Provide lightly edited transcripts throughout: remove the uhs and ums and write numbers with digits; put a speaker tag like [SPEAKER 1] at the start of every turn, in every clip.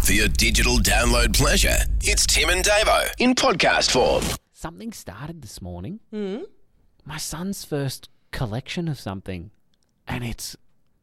[SPEAKER 1] For your digital download pleasure, it's Tim and Davo in podcast form.
[SPEAKER 2] Something started this morning. My son's first collection of something, and it's...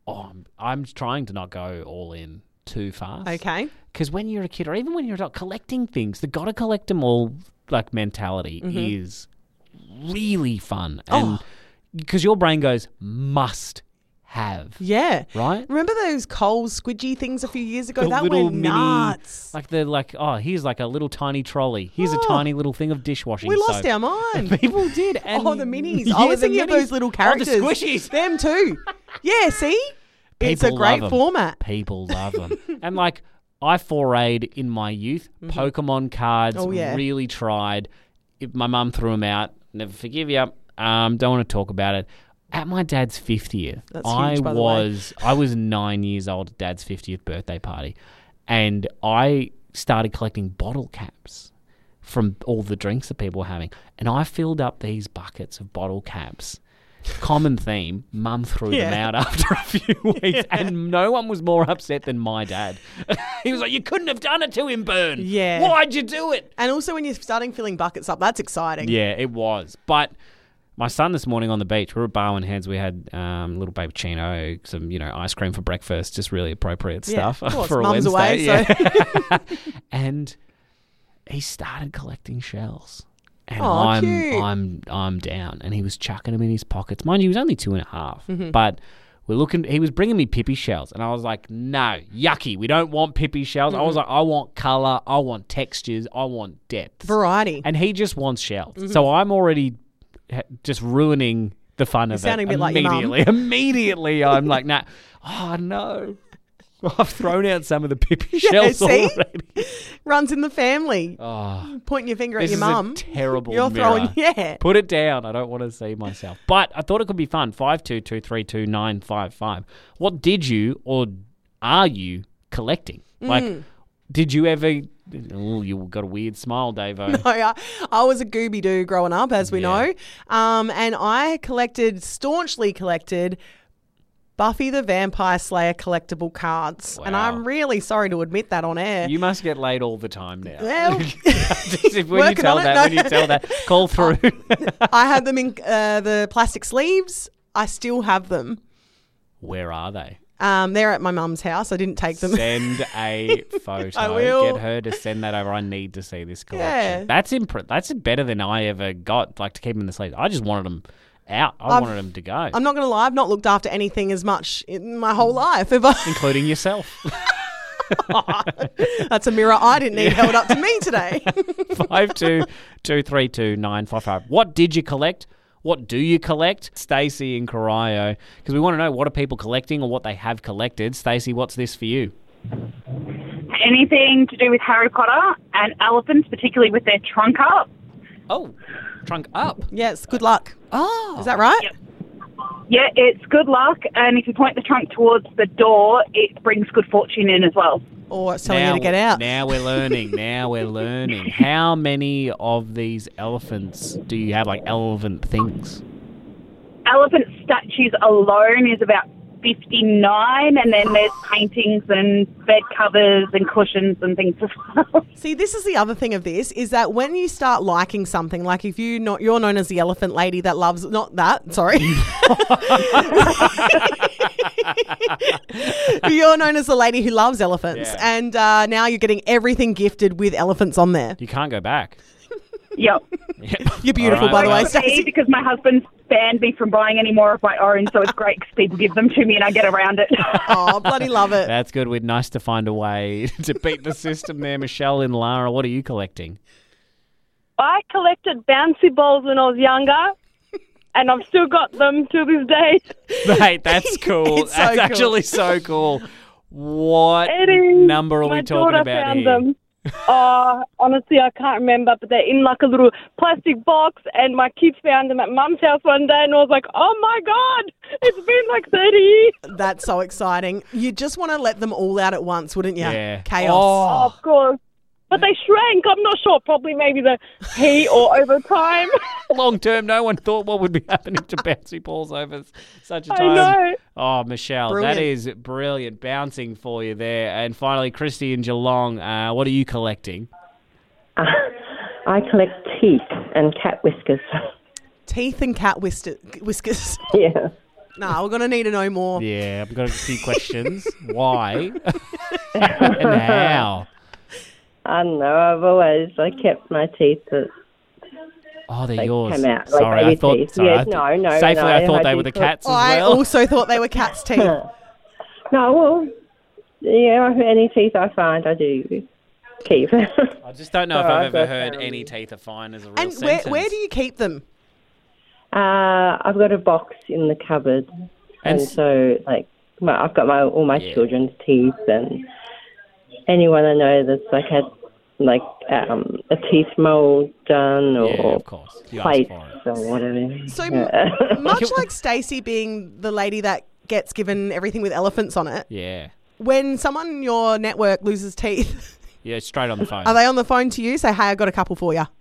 [SPEAKER 2] I'm trying to not go all in too fast.
[SPEAKER 3] Okay.
[SPEAKER 2] Because when you're a kid, or even when you're an adult, collecting things, the gotta collect them all like mentality is really fun. And because your brain goes, must have.
[SPEAKER 3] Yeah.
[SPEAKER 2] Right?
[SPEAKER 3] Remember those Coles squidgy things a few years ago?
[SPEAKER 2] The
[SPEAKER 3] That
[SPEAKER 2] little
[SPEAKER 3] went nuts.
[SPEAKER 2] here's like a little tiny trolley. Here's a tiny little thing of dishwashing
[SPEAKER 3] We
[SPEAKER 2] soap.
[SPEAKER 3] lost our mind.
[SPEAKER 2] People did. And
[SPEAKER 3] The minis.
[SPEAKER 2] Yeah,
[SPEAKER 3] I was
[SPEAKER 2] the
[SPEAKER 3] thinking of
[SPEAKER 2] minis.
[SPEAKER 3] those little characters.
[SPEAKER 2] Oh, the squishies.
[SPEAKER 3] Them too. Yeah, see? It's a
[SPEAKER 2] People
[SPEAKER 3] great
[SPEAKER 2] love 'em.
[SPEAKER 3] format.
[SPEAKER 2] People love them. And like, I forayed in my youth, Pokemon cards,
[SPEAKER 3] Oh, yeah.
[SPEAKER 2] really tried. If my mum threw them out, never forgive you. Don't want to talk about it. At my dad's 50th,
[SPEAKER 3] That's huge, by the way.
[SPEAKER 2] I was 9 years old at Dad's 50th birthday party, and I started collecting bottle caps from all the drinks that people were having, and I filled up these buckets of bottle caps. Common theme, Mum threw them out after a few weeks, and no one was more upset than my dad. He was like, "You couldn't have done it to him, Bern.
[SPEAKER 3] Yeah.
[SPEAKER 2] Why'd you do it?"
[SPEAKER 3] And also when you're starting filling buckets up, that's exciting.
[SPEAKER 2] Yeah, it was. But my son this morning on the beach, we were at Barwon Heads. We had little baby Chino, some ice cream for breakfast, just really appropriate stuff
[SPEAKER 3] of course.
[SPEAKER 2] for a
[SPEAKER 3] Mum's
[SPEAKER 2] Wednesday.
[SPEAKER 3] away,
[SPEAKER 2] Yeah. And he started collecting shells. And
[SPEAKER 3] cute.
[SPEAKER 2] I'm down. And he was chucking them in his pockets. Mind you, he was only 2.5.
[SPEAKER 3] Mm-hmm.
[SPEAKER 2] But he was bringing me Pippi shells. And I was like, no, yucky. We don't want Pippi shells. I was like, I want colour. I want textures. I want depth.
[SPEAKER 3] Variety.
[SPEAKER 2] And he just wants shells. So I'm already just ruining the fun of it.
[SPEAKER 3] sounding a bit like your mum.
[SPEAKER 2] Immediately, I'm like, nah. Oh, no. I've thrown out some of the Pippi shells
[SPEAKER 3] see?
[SPEAKER 2] already.
[SPEAKER 3] Runs in the family.
[SPEAKER 2] Oh,
[SPEAKER 3] Pointing your finger
[SPEAKER 2] this
[SPEAKER 3] at
[SPEAKER 2] is
[SPEAKER 3] your mum.
[SPEAKER 2] a terrible
[SPEAKER 3] You're
[SPEAKER 2] mirror.
[SPEAKER 3] throwing,
[SPEAKER 2] Put it down. I don't want to see myself. But I thought it could be fun. 52232955. What did you or are you collecting? Like, did you ever... Oh, you got a weird smile, Davo.
[SPEAKER 3] I was a Gooby-Doo growing up, as we
[SPEAKER 2] Yeah.
[SPEAKER 3] know. And I staunchly collected Buffy the Vampire Slayer collectable cards. And
[SPEAKER 2] Wow.
[SPEAKER 3] I'm really sorry to admit that on air.
[SPEAKER 2] You must get laid all the time now.
[SPEAKER 3] Well,
[SPEAKER 2] when you
[SPEAKER 3] working
[SPEAKER 2] tell
[SPEAKER 3] on it,
[SPEAKER 2] that,
[SPEAKER 3] no.
[SPEAKER 2] when you tell that, call through.
[SPEAKER 3] I had them in the plastic sleeves. I still have them.
[SPEAKER 2] Where are they?
[SPEAKER 3] They're at my mum's house. I didn't take them.
[SPEAKER 2] Send a photo.
[SPEAKER 3] I will.
[SPEAKER 2] Get her to send that over. I need to see this collection.
[SPEAKER 3] Yeah.
[SPEAKER 2] That's better than I ever got. Like, to keep them in the sleeves. I just wanted them out. I wanted them to go,
[SPEAKER 3] I'm not going to lie. I've not looked after anything as much in my whole life. Ever.
[SPEAKER 2] including yourself.
[SPEAKER 3] That's a mirror I didn't need held up to me today.
[SPEAKER 2] 52232955. What did you collect? What do you collect? Stacey in Corio, because we want to know, what are people collecting or what they have collected. Stacey, what's this for you?
[SPEAKER 4] Anything to do with Harry Potter and elephants, particularly with their trunk up.
[SPEAKER 2] Oh, trunk up.
[SPEAKER 3] Yes, good luck.
[SPEAKER 2] Oh.
[SPEAKER 3] Is that right?
[SPEAKER 4] Yep. Yeah, it's good luck, and if you point the trunk towards the door, it brings good fortune in as well.
[SPEAKER 3] Or it's telling you to get out.
[SPEAKER 2] Now we're learning. How many of these elephants do you have, like elephant things?
[SPEAKER 4] Elephant statues alone is about 59, and then there's paintings and bed covers and cushions and things as well.
[SPEAKER 3] See, this is the other thing of this, is that when you start liking something, like if you're known as the elephant lady that loves, not that, sorry. You're known as the lady who loves elephants.
[SPEAKER 2] Yeah.
[SPEAKER 3] And now you're getting everything gifted with elephants on there.
[SPEAKER 2] You can't go back.
[SPEAKER 4] Yep.
[SPEAKER 3] You're beautiful,
[SPEAKER 2] All right,
[SPEAKER 3] by the way,
[SPEAKER 2] well.
[SPEAKER 3] Stacey.
[SPEAKER 4] Because my husband's banned me from buying any more of my own, so it's great because people give them to me and I get around it.
[SPEAKER 3] Oh, bloody love it.
[SPEAKER 2] That's good. We're nice to find a way to beat the system there. Michelle and Lara, what are you collecting?
[SPEAKER 5] I collected bouncy balls when I was younger, and I've still got them to this day.
[SPEAKER 2] Mate, that's cool.
[SPEAKER 3] It's so
[SPEAKER 2] That's
[SPEAKER 3] cool.
[SPEAKER 2] actually so cool. What
[SPEAKER 5] It is.
[SPEAKER 2] number are
[SPEAKER 5] My
[SPEAKER 2] we talking
[SPEAKER 5] daughter
[SPEAKER 2] about
[SPEAKER 5] found
[SPEAKER 2] here?
[SPEAKER 5] them. Honestly, I can't remember, but they're in like a little plastic box, and my kids found them at Mum's house one day, and I was like, oh my God, it's been like 30 years.
[SPEAKER 3] That's so exciting. You just want to let them all out at once, wouldn't you?
[SPEAKER 2] Yeah.
[SPEAKER 3] Chaos.
[SPEAKER 2] Oh.
[SPEAKER 5] Of course. But they shrank. I'm not sure. Probably maybe the heat or over time.
[SPEAKER 2] Long term, no one thought what would be happening to bouncy balls over such a
[SPEAKER 5] I
[SPEAKER 2] time.
[SPEAKER 5] know.
[SPEAKER 2] Oh, Michelle,
[SPEAKER 3] Brilliant.
[SPEAKER 2] that is brilliant bouncing for you there. And finally, Christy in Geelong, what are you collecting?
[SPEAKER 6] I collect teeth and cat whiskers.
[SPEAKER 3] Teeth and cat whiskers.
[SPEAKER 6] Yeah.
[SPEAKER 3] No, we're going to need to know more.
[SPEAKER 2] Yeah, I've got a few questions. Why and how?
[SPEAKER 6] I don't know. I kept my teeth.
[SPEAKER 2] Oh, they're
[SPEAKER 6] They
[SPEAKER 2] yours.
[SPEAKER 6] came out like
[SPEAKER 2] Sorry, I
[SPEAKER 6] baby
[SPEAKER 2] thought.
[SPEAKER 6] teeth.
[SPEAKER 2] Sorry,
[SPEAKER 6] Yes,
[SPEAKER 2] I th-
[SPEAKER 6] no,
[SPEAKER 2] Safely, I thought they
[SPEAKER 6] do
[SPEAKER 2] were the
[SPEAKER 6] thought-
[SPEAKER 2] cats as
[SPEAKER 3] I
[SPEAKER 2] well.
[SPEAKER 3] also thought they were cat's teeth.
[SPEAKER 6] No, well, yeah, any teeth I find, I do keep.
[SPEAKER 2] I just don't know if
[SPEAKER 6] So
[SPEAKER 2] I've
[SPEAKER 6] I've
[SPEAKER 2] ever
[SPEAKER 6] got,
[SPEAKER 2] heard any teeth are fine as a real
[SPEAKER 3] And
[SPEAKER 2] sentence.
[SPEAKER 3] where do you keep them?
[SPEAKER 6] I've got a box in the cupboard,
[SPEAKER 2] And
[SPEAKER 6] and so I've got all my children's teeth and anyone I know that's had a teeth mold done or
[SPEAKER 2] Yeah, of course. You asked
[SPEAKER 6] plates
[SPEAKER 2] for it.
[SPEAKER 6] or whatever.
[SPEAKER 3] So
[SPEAKER 6] Yeah.
[SPEAKER 3] much like Stacey being the lady that gets given everything with elephants on it,
[SPEAKER 2] Yeah.
[SPEAKER 3] when someone in your network loses teeth,
[SPEAKER 2] Yeah, straight on the phone.
[SPEAKER 3] are they on the phone to you? Say, hey, I got a couple for you.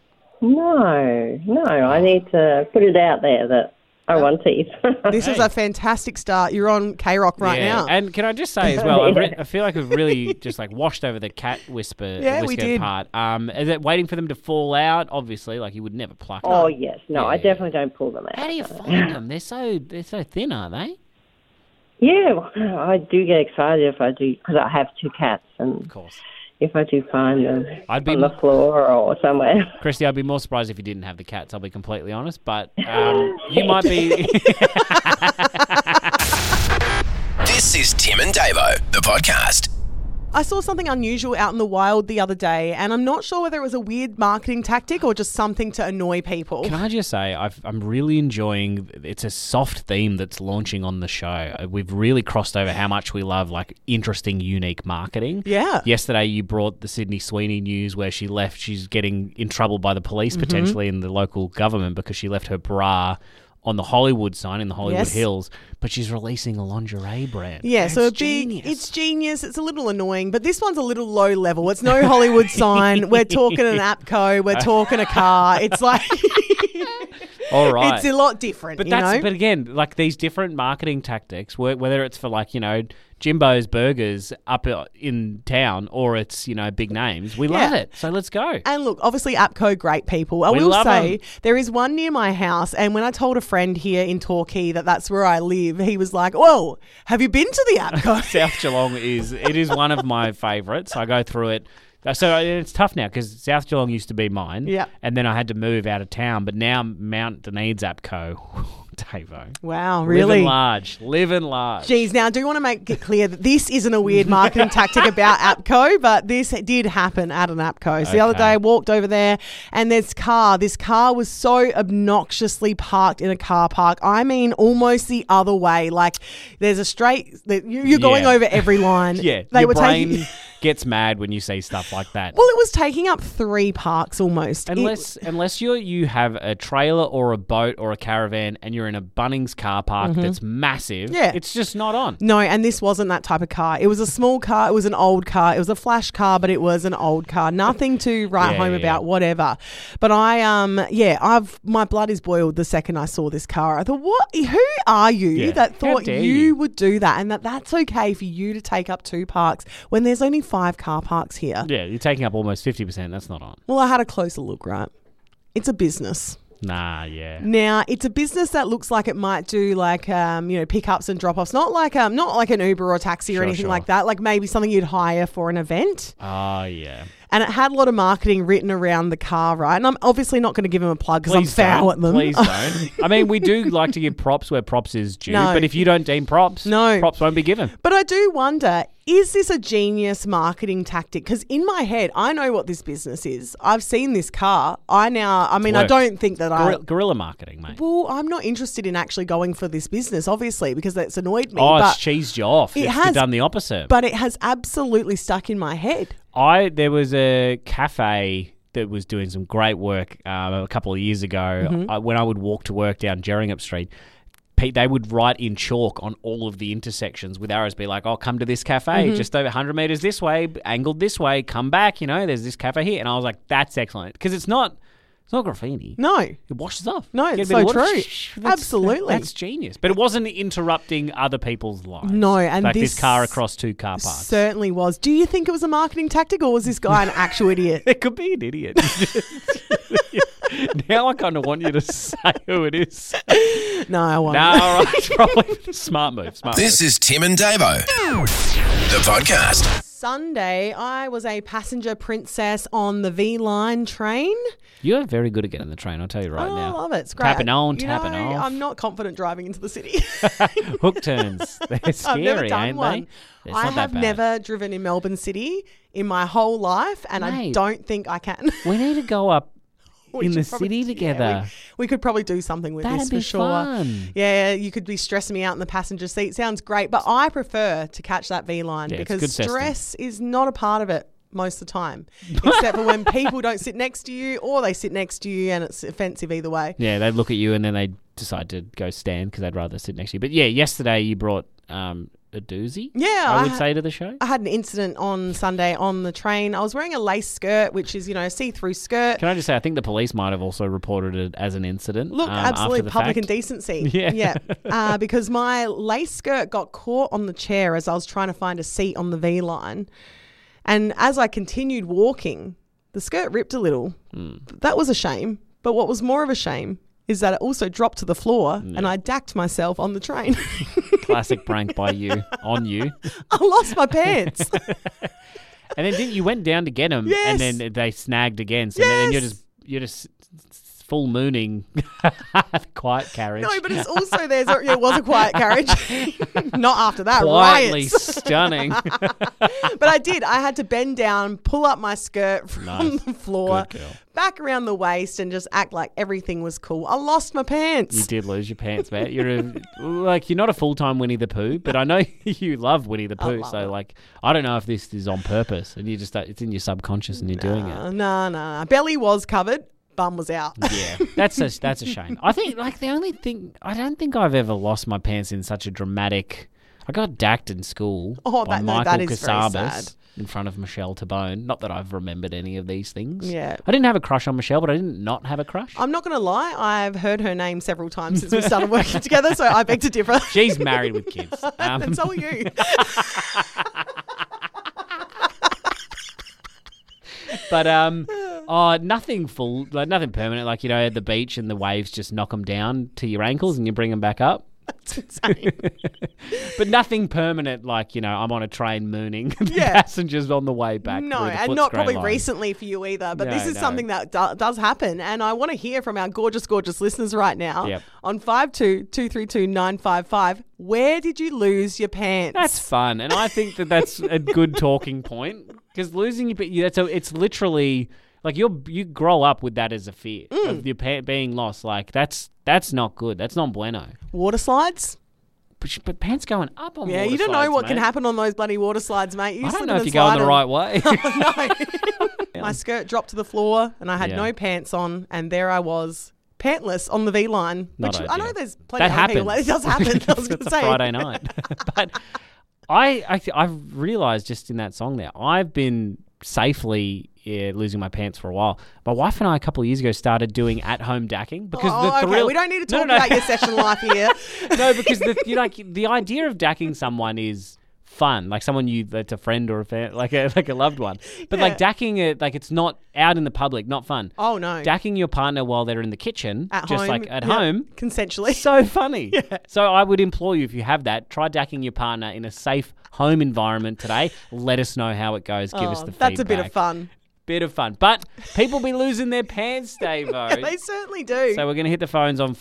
[SPEAKER 6] No, I need to put it out there that I want teeth.
[SPEAKER 3] This is
[SPEAKER 2] Hey.
[SPEAKER 3] a fantastic start. You're on K-Rock right
[SPEAKER 2] yeah.
[SPEAKER 3] now.
[SPEAKER 2] And can I just say as well,
[SPEAKER 6] Yeah.
[SPEAKER 2] I feel like we've really just washed over the cat whisker
[SPEAKER 3] Yeah, we did.
[SPEAKER 2] part. Is it waiting for them to fall out? Obviously, you would never pluck them.
[SPEAKER 6] Oh yes, no, I
[SPEAKER 2] Yeah.
[SPEAKER 6] definitely don't pull them out.
[SPEAKER 2] How do you find them? They're so thin, aren't they?
[SPEAKER 6] Yeah, well, I do get excited if I do because I have two cats, and
[SPEAKER 2] Of course.
[SPEAKER 6] if I do find them
[SPEAKER 2] I'd be
[SPEAKER 6] on the floor or somewhere.
[SPEAKER 2] Christy, I'd be more surprised if you didn't have the cats, I'll be completely honest. But you might be...
[SPEAKER 1] This is Tim and Davo, the podcast.
[SPEAKER 3] I saw something unusual out in the wild the other day, and I'm not sure whether it was a weird marketing tactic or just something to annoy people.
[SPEAKER 2] Can I just say, I'm really enjoying, it's a soft theme that's launching on the show. We've really crossed over how much we love, interesting, unique marketing.
[SPEAKER 3] Yeah.
[SPEAKER 2] Yesterday, you brought the Sydney Sweeney news where she's getting in trouble by the police,
[SPEAKER 3] Mm-hmm.
[SPEAKER 2] potentially, in the local government because she left her bra on the Hollywood sign in the Hollywood
[SPEAKER 3] Yes.
[SPEAKER 2] Hills, but she's releasing a lingerie brand.
[SPEAKER 3] Yeah, so
[SPEAKER 2] It's genius.
[SPEAKER 3] it's genius. It's a little annoying, but this one's a little low level. It's no Hollywood sign. We're talking an APCO. We're talking a car. It's like
[SPEAKER 2] All right.
[SPEAKER 3] it's a lot different.
[SPEAKER 2] But
[SPEAKER 3] you know?
[SPEAKER 2] but again, these different marketing tactics, whether it's for Jimbo's Burgers up in town or it's big names, we love
[SPEAKER 3] Yeah.
[SPEAKER 2] it. So let's go.
[SPEAKER 3] And look, obviously APCO, great people. I
[SPEAKER 2] We
[SPEAKER 3] will
[SPEAKER 2] love
[SPEAKER 3] say
[SPEAKER 2] 'em.
[SPEAKER 3] there is one near my house, and when I told a friend here in Torquay that that's where I live, he was like, "Whoa, have you been to the APCO?"
[SPEAKER 2] South Geelong is one of my favourites. I go through it. So it's tough now because South Geelong used to be mine.
[SPEAKER 3] Yep.
[SPEAKER 2] And then I had to move out of town, but now Mount Dunedin's APCO. Davo.
[SPEAKER 3] Wow,
[SPEAKER 2] Living
[SPEAKER 3] really?
[SPEAKER 2] large.
[SPEAKER 3] Geez, now I do want to make it clear that this isn't a weird marketing tactic about APCO, but this did happen at an APCO. So the other
[SPEAKER 2] Okay.
[SPEAKER 3] day I walked over there and this car was so obnoxiously parked in a car park. I mean, almost the other way. There's a you're going
[SPEAKER 2] Yeah.
[SPEAKER 3] over every line.
[SPEAKER 2] Yeah,
[SPEAKER 3] They
[SPEAKER 2] your
[SPEAKER 3] were
[SPEAKER 2] brain
[SPEAKER 3] taking...
[SPEAKER 2] gets mad when you see stuff like that.
[SPEAKER 3] Well, it was taking up 3 parks almost.
[SPEAKER 2] Unless you have a trailer or a boat or a caravan and you're in a Bunnings car park that's massive,
[SPEAKER 3] Mm-hmm. Yeah.
[SPEAKER 2] it's just not on.
[SPEAKER 3] No, and this wasn't that type of car. It was a small car. It was an old car. It was a flash car, but it was an old car. Nothing to write
[SPEAKER 2] Yeah,
[SPEAKER 3] home
[SPEAKER 2] yeah,
[SPEAKER 3] about,
[SPEAKER 2] yeah.
[SPEAKER 3] whatever. But my blood is boiled the second I saw this car. I thought, what? Who are you
[SPEAKER 2] Yeah.
[SPEAKER 3] that
[SPEAKER 2] How
[SPEAKER 3] thought
[SPEAKER 2] dare
[SPEAKER 3] you
[SPEAKER 2] you?
[SPEAKER 3] would do that, and that's okay for you to take up 2 parks when there's only 5 car parks here?
[SPEAKER 2] Yeah, you're taking up almost 50%. That's not on.
[SPEAKER 3] Well, I had a closer look, right? It's a business.
[SPEAKER 2] Nah, yeah.
[SPEAKER 3] Now, it's a business that looks like it might do pickups and drop-offs, not like an Uber or taxi or
[SPEAKER 2] Sure,
[SPEAKER 3] anything
[SPEAKER 2] sure.
[SPEAKER 3] like that, like maybe something you'd hire for an event.
[SPEAKER 2] Oh, yeah.
[SPEAKER 3] And it had a lot of marketing written around the car, right? And I'm obviously not going to give them a plug because I'm foul at them.
[SPEAKER 2] Please don't. I mean, we do like to give props where props is due,
[SPEAKER 3] No.
[SPEAKER 2] but if you don't deem props,
[SPEAKER 3] No.
[SPEAKER 2] props won't be given.
[SPEAKER 3] But I do wonder, is this a genius marketing tactic? Because in my head, I know what this business is. I've seen this car. I
[SPEAKER 2] worked.
[SPEAKER 3] don't think that
[SPEAKER 2] Guerrilla marketing, mate.
[SPEAKER 3] Well, I'm not interested in actually going for this business, obviously, because that's annoyed me.
[SPEAKER 2] Oh,
[SPEAKER 3] but,
[SPEAKER 2] it's cheesed you off.
[SPEAKER 3] It
[SPEAKER 2] It's
[SPEAKER 3] has,
[SPEAKER 2] done the opposite.
[SPEAKER 3] But it has absolutely stuck in my head.
[SPEAKER 2] There was a cafe that was doing some great work a couple of years ago.
[SPEAKER 3] Mm-hmm.
[SPEAKER 2] When I would walk to work down Jerringup Street, they would write in chalk on all of the intersections with arrows, be like, "Oh, come to this cafe just over 100 meters this way, angled this way. Come back, there's this cafe here." And I was like, "That's excellent," because it's not graffiti.
[SPEAKER 3] No.
[SPEAKER 2] It washes off.
[SPEAKER 3] No,
[SPEAKER 2] Get
[SPEAKER 3] it's
[SPEAKER 2] a bit
[SPEAKER 3] so
[SPEAKER 2] of water.
[SPEAKER 3] true. Absolutely.
[SPEAKER 2] That's genius. But it wasn't interrupting other people's lives.
[SPEAKER 3] No, and
[SPEAKER 2] like
[SPEAKER 3] this
[SPEAKER 2] this car across 2 car parks.
[SPEAKER 3] certainly was. Do you think it was a marketing tactic, or was this guy an actual idiot?
[SPEAKER 2] It could be an idiot. Now I kind of want you to say who it is.
[SPEAKER 3] No, I won't.
[SPEAKER 2] No, all right. Probably smart move.
[SPEAKER 1] This is Tim and Davo, the podcast.
[SPEAKER 3] Sunday, I was a passenger princess on the V-Line train.
[SPEAKER 2] You're very good at getting the train, I'll tell you right now.
[SPEAKER 3] I love it. It's great.
[SPEAKER 2] Tapping on,
[SPEAKER 3] You
[SPEAKER 2] tapping
[SPEAKER 3] know,
[SPEAKER 2] off.
[SPEAKER 3] I'm not confident driving into the city.
[SPEAKER 2] Hook turns. They're scary,
[SPEAKER 3] I've never done
[SPEAKER 2] ain't
[SPEAKER 3] one.
[SPEAKER 2] they? It's
[SPEAKER 3] I
[SPEAKER 2] not that
[SPEAKER 3] have
[SPEAKER 2] bad.
[SPEAKER 3] never driven in Melbourne City in my whole life, and I
[SPEAKER 2] Mate.
[SPEAKER 3] don't think I can.
[SPEAKER 2] We need to go up
[SPEAKER 3] We
[SPEAKER 2] in the
[SPEAKER 3] should probably-
[SPEAKER 2] city
[SPEAKER 3] yeah,
[SPEAKER 2] together.
[SPEAKER 3] we could probably do something with
[SPEAKER 2] That'd
[SPEAKER 3] this
[SPEAKER 2] be
[SPEAKER 3] for sure.
[SPEAKER 2] fun.
[SPEAKER 3] Yeah, you could be stressing me out in the passenger seat. Sounds great, but I prefer to catch that V-line
[SPEAKER 2] Yeah, it's
[SPEAKER 3] because
[SPEAKER 2] good system.
[SPEAKER 3] stress is not a part of it most of the time, except for when people don't sit next to you or they sit next to you and it's offensive either way.
[SPEAKER 2] Yeah, they look at you and then they decide to go stand because they'd rather sit next to you. But yeah, yesterday you brought a doozy,
[SPEAKER 3] Yeah,
[SPEAKER 2] I would say to the show.
[SPEAKER 3] I had an incident on Sunday on the train. I was wearing a lace skirt, which is, a see-through skirt.
[SPEAKER 2] Can I just say, I think the police might have also reported it as an incident.
[SPEAKER 3] Look,
[SPEAKER 2] after
[SPEAKER 3] absolutely
[SPEAKER 2] the
[SPEAKER 3] public
[SPEAKER 2] fact.
[SPEAKER 3] indecency.
[SPEAKER 2] Yeah.
[SPEAKER 3] Because my lace skirt got caught on the chair as I was trying to find a seat on the V-line. And as I continued walking, the skirt ripped a little. That was a shame. But what was more of a shame is that it also dropped to the floor and I dacked myself on the train.
[SPEAKER 2] Classic prank by you, on you.
[SPEAKER 3] I lost my pants.
[SPEAKER 2] And then you went down to get them,
[SPEAKER 3] Yes.
[SPEAKER 2] and then they snagged again. So then
[SPEAKER 3] Yes.
[SPEAKER 2] you're just full mooning the quiet carriage.
[SPEAKER 3] No, but it's also it was a quiet carriage. Not after that.
[SPEAKER 2] quietly
[SPEAKER 3] Riots.
[SPEAKER 2] stunning.
[SPEAKER 3] But I did. I had to bend down, pull up my skirt from
[SPEAKER 2] Nice.
[SPEAKER 3] the floor,
[SPEAKER 2] Good girl.
[SPEAKER 3] back around the waist, and just act like everything was cool. I lost my pants.
[SPEAKER 2] You did lose your pants, mate. You're not a full-time Winnie the Pooh, but I know you love Winnie the Pooh.
[SPEAKER 3] love
[SPEAKER 2] So
[SPEAKER 3] it.
[SPEAKER 2] I don't know if this is on purpose, and it's in your subconscious, and you're doing it.
[SPEAKER 3] No. Belly was covered. Bum was out.
[SPEAKER 2] Yeah, that's a shame. I think the only thing, I don't think I've ever lost my pants in such a dramatic. I got dacked in school by Michael
[SPEAKER 3] that is very
[SPEAKER 2] Casabas
[SPEAKER 3] sad.
[SPEAKER 2] in front of Michelle Tabone. Not that I've remembered any of these things.
[SPEAKER 3] Yeah.
[SPEAKER 2] I didn't have a crush on Michelle, but I didn't not have a crush.
[SPEAKER 3] I'm not going to lie. I've heard her name several times since we started working together, so I beg to differ.
[SPEAKER 2] She's married with kids.
[SPEAKER 3] And so are you.
[SPEAKER 2] But nothing full, nothing permanent. At the beach and the waves just knock them down to your ankles and you bring them back up.
[SPEAKER 3] That's insane.
[SPEAKER 2] But nothing permanent. I'm on a train mooning the
[SPEAKER 3] Yeah.
[SPEAKER 2] passengers on the way back.
[SPEAKER 3] No,
[SPEAKER 2] through the
[SPEAKER 3] and not
[SPEAKER 2] Footscray
[SPEAKER 3] probably
[SPEAKER 2] line.
[SPEAKER 3] recently for you either. But
[SPEAKER 2] No,
[SPEAKER 3] this is
[SPEAKER 2] no.
[SPEAKER 3] something that does happen. And I want to hear from our gorgeous, gorgeous listeners right now
[SPEAKER 2] Yep.
[SPEAKER 3] on 52232955. Where did you lose your pants?
[SPEAKER 2] That's fun, and I think that's a good talking point because losing your it's literally like you grow up with that as a fear of your being lost. Like that's not good. That's not bueno.
[SPEAKER 3] Water slides?
[SPEAKER 2] But pants going up on
[SPEAKER 3] Yeah,
[SPEAKER 2] water
[SPEAKER 3] you don't know
[SPEAKER 2] slides,
[SPEAKER 3] what can
[SPEAKER 2] mate.
[SPEAKER 3] happen on those bloody water slides, mate. You
[SPEAKER 2] I
[SPEAKER 3] slip
[SPEAKER 2] don't know
[SPEAKER 3] and
[SPEAKER 2] if you're going the
[SPEAKER 3] slide
[SPEAKER 2] right way.
[SPEAKER 3] No. My skirt dropped to the floor and I had
[SPEAKER 2] Yeah.
[SPEAKER 3] no pants on, and there I was, pantless on the V-line.
[SPEAKER 2] Not
[SPEAKER 3] Which I know
[SPEAKER 2] ideal.
[SPEAKER 3] there's plenty
[SPEAKER 2] That
[SPEAKER 3] of other people.
[SPEAKER 2] happens.
[SPEAKER 3] It does happen. I was going
[SPEAKER 2] It's
[SPEAKER 3] to
[SPEAKER 2] a
[SPEAKER 3] say.
[SPEAKER 2] Friday night. But I've realised just in that song there, I've been safely losing my pants for a while. My wife and I a couple of years ago started doing at-home dacking because the
[SPEAKER 3] okay.
[SPEAKER 2] thrill.
[SPEAKER 3] We don't need to talk
[SPEAKER 2] No.
[SPEAKER 3] about your session life here.
[SPEAKER 2] No, because the idea of dacking someone is fun, like someone that's a friend or like a loved one. But
[SPEAKER 3] Yeah.
[SPEAKER 2] dacking it, it's not out in the public, not fun.
[SPEAKER 3] Oh, no.
[SPEAKER 2] Dacking your partner while they're in the kitchen,
[SPEAKER 3] At
[SPEAKER 2] just
[SPEAKER 3] home.
[SPEAKER 2] at
[SPEAKER 3] Yep.
[SPEAKER 2] home,
[SPEAKER 3] Consensually.
[SPEAKER 2] so funny. So I would implore you, if you have that, try dacking your partner in a safe home environment today. Let us know how it goes. Give us the feedback.
[SPEAKER 3] That's a bit of fun.
[SPEAKER 2] Bit of fun. But people be losing their pants, Davo.
[SPEAKER 3] They certainly do.
[SPEAKER 2] So we're going to hit the phones on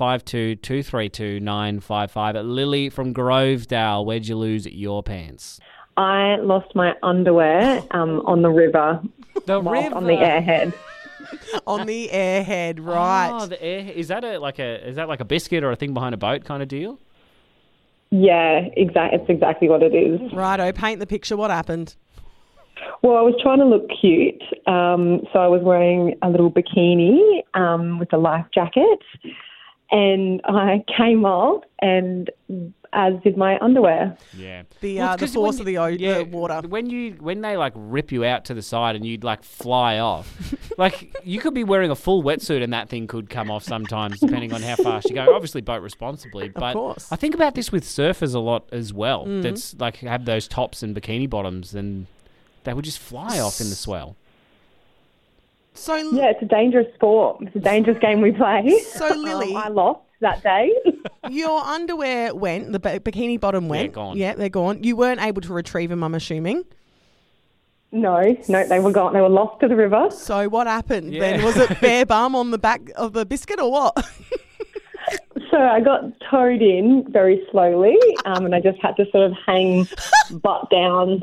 [SPEAKER 2] 52232955. Lily from Grovedale, where'd you lose your pants?
[SPEAKER 6] I lost my underwear on the river.
[SPEAKER 2] The
[SPEAKER 6] whilst on the airhead.
[SPEAKER 3] On the airhead, right.
[SPEAKER 2] Oh, the air. Is that like a biscuit or a thing behind a boat kind of deal?
[SPEAKER 6] Yeah, it's exactly what it is.
[SPEAKER 3] Righto, paint the picture. What happened?
[SPEAKER 6] Well, I was trying to look cute, so I was wearing a little bikini with a life jacket,
[SPEAKER 5] and I came off, and as did my underwear.
[SPEAKER 2] Yeah.
[SPEAKER 3] The force of the water.
[SPEAKER 2] When they like rip you out to the side and you'd like fly off, like you could be wearing a full wetsuit and that thing could come off sometimes depending on how fast you go. Obviously boat responsibly, but
[SPEAKER 3] course.
[SPEAKER 2] I think about this with surfers a lot as well. That's like have those tops and bikini bottoms and they would just fly off in the swell.
[SPEAKER 3] So
[SPEAKER 5] Yeah, it's a dangerous sport. It's a dangerous game we play.
[SPEAKER 3] So, Lily-
[SPEAKER 5] I lost that day.
[SPEAKER 3] your underwear went, the bikini bottom went.
[SPEAKER 2] gone.
[SPEAKER 3] Yeah, they're gone. You weren't able to retrieve them, I'm assuming.
[SPEAKER 5] No, they were gone. They were lost to the river.
[SPEAKER 3] So what happened then? Was it bare bum on the back of the biscuit or what?
[SPEAKER 5] So I got towed in very slowly, and I just had to sort of hang butt down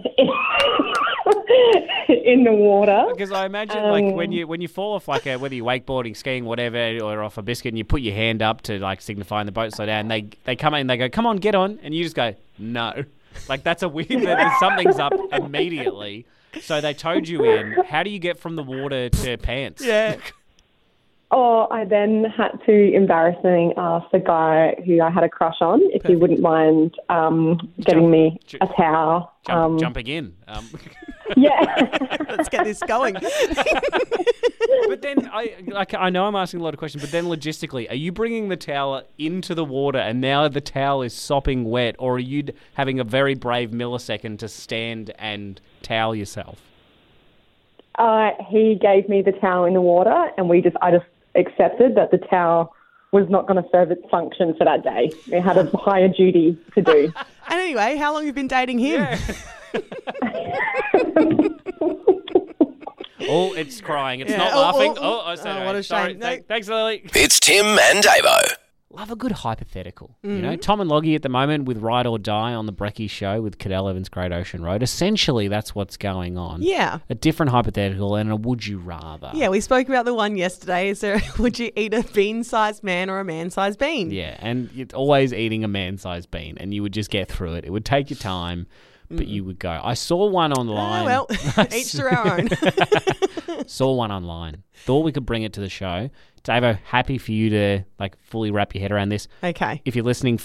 [SPEAKER 5] in the water.
[SPEAKER 2] Because I imagine like when you fall off like whether you're wakeboarding, skiing, whatever, or off a biscuit, and you put your hand up to like signify in the boat slow down, they come in and they go, "Come on, get on," and you just go, "No," like that's a weird that something's up immediately. So they towed you in. How do you get from the water to pants?
[SPEAKER 3] Yeah.
[SPEAKER 5] Oh, I then had to embarrassingly ask the guy who I had a crush on if he wouldn't mind getting me a towel.
[SPEAKER 2] Jumping in.
[SPEAKER 5] Yeah.
[SPEAKER 3] Let's get this going.
[SPEAKER 2] But then I know I'm asking a lot of questions, but then logistically, are you bringing the towel into the water and now the towel is sopping wet, or are you having a very brave millisecond to stand and towel yourself?
[SPEAKER 5] He gave me the towel in the water, and I just accepted that the towel was not going to serve its function for that day. It had a higher duty to do.
[SPEAKER 3] And anyway, how long have you been dating him?
[SPEAKER 2] Yeah. Oh, it's crying. It's not laughing.
[SPEAKER 3] What a shame. No.
[SPEAKER 2] Thanks, Lily.
[SPEAKER 1] It's Tim and Davo.
[SPEAKER 2] Love a good hypothetical. You know, Tom and Loggie at the moment with Ride or Die on the Brecky show with Cadell Evans, Great Ocean Road. Essentially, that's what's going on.
[SPEAKER 3] Yeah.
[SPEAKER 2] A different hypothetical and a would you rather.
[SPEAKER 3] Yeah, we spoke about the one yesterday. Is there, would you eat a bean-sized man or a man-sized bean?
[SPEAKER 2] Yeah, and it's always eating a man-sized bean, and you would just get through it. It would take your time, but you would go. I saw one online.
[SPEAKER 3] Oh, well, each to our own.
[SPEAKER 2] Saw one online. Thought we could bring it to the show. Davo, happy for you to like fully wrap your head around this.
[SPEAKER 3] Okay.
[SPEAKER 2] If you're listening,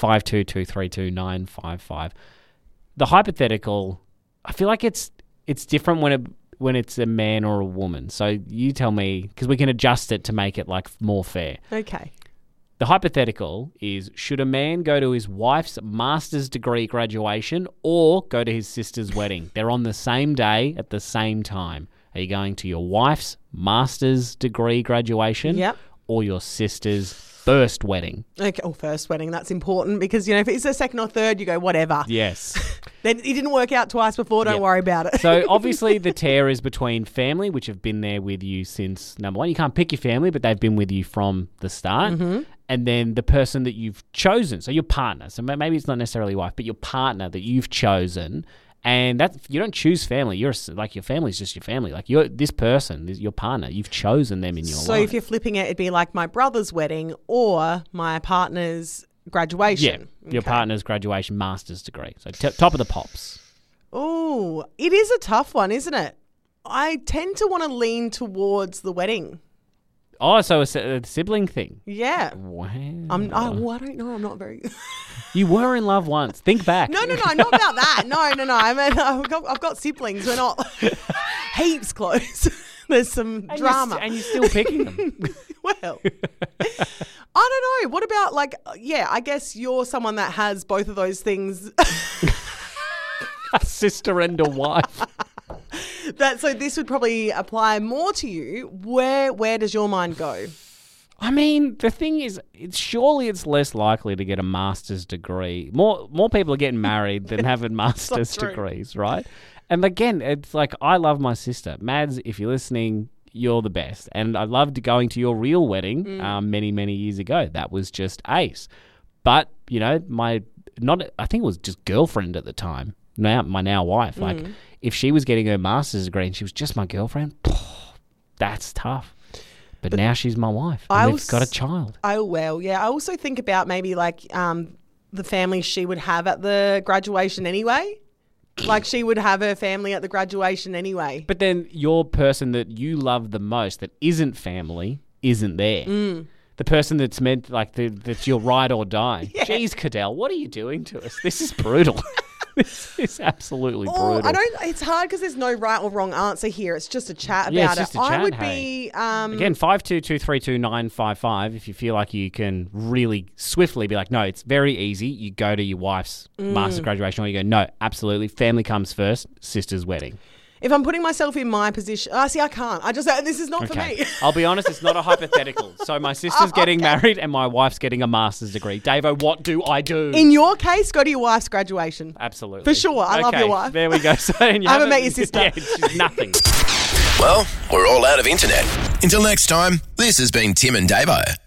[SPEAKER 2] 522322955. The hypothetical, I feel like it's different when it's a man or a woman. So you tell me, because we can adjust it to make it like more fair.
[SPEAKER 3] Okay.
[SPEAKER 2] The hypothetical is, should a man go to his wife's master's degree graduation or go to his sister's wedding? They're on the same day at the same time. Are you going to your wife's master's degree graduation
[SPEAKER 3] Yep.
[SPEAKER 2] or your sister's first wedding?
[SPEAKER 3] Okay. Oh, first wedding. That's important because, you know, if it's a second or third, you go, whatever.
[SPEAKER 2] Yes.
[SPEAKER 3] Then it didn't work out twice before. Don't
[SPEAKER 2] Yep.
[SPEAKER 3] worry about it.
[SPEAKER 2] So obviously the tear is between family, which have been there with you since number one. You can't pick your family, but they've been with you from the start.
[SPEAKER 3] Mm-hmm.
[SPEAKER 2] And then the person that you've chosen, so your partner. So maybe it's not necessarily your wife, but your partner that you've chosen. And that you don't choose family. You're like your family's just your family. Like this person, your partner. You've chosen them in your life.
[SPEAKER 3] So if you're flipping it, it'd be like my brother's wedding or my partner's graduation.
[SPEAKER 2] Yeah, your partner's graduation master's degree. So top of the pops.
[SPEAKER 3] Oh, it is a tough one, isn't it? I tend to want to lean towards the wedding.
[SPEAKER 2] Oh, so a sibling thing.
[SPEAKER 3] Yeah.
[SPEAKER 2] Wow.
[SPEAKER 3] I don't know. I'm not very.
[SPEAKER 2] You were in love once. Think back.
[SPEAKER 3] No, not about that. No. I mean, I've got siblings. We're not heaps close. There's some drama.
[SPEAKER 2] And you're still picking them.
[SPEAKER 3] Well, I don't know. What about I guess you're someone that has both of those things.
[SPEAKER 2] A sister and a wife.
[SPEAKER 3] So this would probably apply more to you. Where does your mind go?
[SPEAKER 2] I mean, the thing is, surely it's less likely to get a master's degree. More people are getting married than having master's degrees, right? And again, it's like, I love my sister. Mads, if you're listening, you're the best. And I loved going to your real wedding many, many years ago. That was just ace. But, you know, I think it was just girlfriend at the time. My now wife. Like, if she was getting her master's degree and she was just my girlfriend, that's tough. But now she's my wife. And we've got a child.
[SPEAKER 3] Oh, well, yeah. I also think about maybe the family she would have at the graduation anyway. Like she would have her family at the graduation anyway.
[SPEAKER 2] But then your person that you love the most that isn't family isn't there. The person that's meant, like, that's your ride or die. Yeah. Jeez, Cadell, what are you doing to us? This is brutal. This is absolutely brutal.
[SPEAKER 3] It's hard because there's no right or wrong answer here. It's just a chat about
[SPEAKER 2] it's just
[SPEAKER 3] it.
[SPEAKER 2] A chat,
[SPEAKER 3] I would be
[SPEAKER 2] again 52232955. If you feel like you can really swiftly be like, no, it's very easy. You go to your wife's master's graduation, or you go, no, absolutely, family comes first, sister's wedding.
[SPEAKER 3] If I'm putting myself in my position, I can't. This is not for me.
[SPEAKER 2] I'll be honest, it's not a hypothetical. So my sister's getting married and my wife's getting a master's degree. Davo, what do I do?
[SPEAKER 3] In your case, go to your wife's graduation.
[SPEAKER 2] Absolutely.
[SPEAKER 3] For sure. I love your wife.
[SPEAKER 2] There we go. So, I
[SPEAKER 3] haven't met your sister.
[SPEAKER 2] Yeah, she's nothing.
[SPEAKER 1] Well, we're all out of internet. Until next time, this has been Tim and Davo.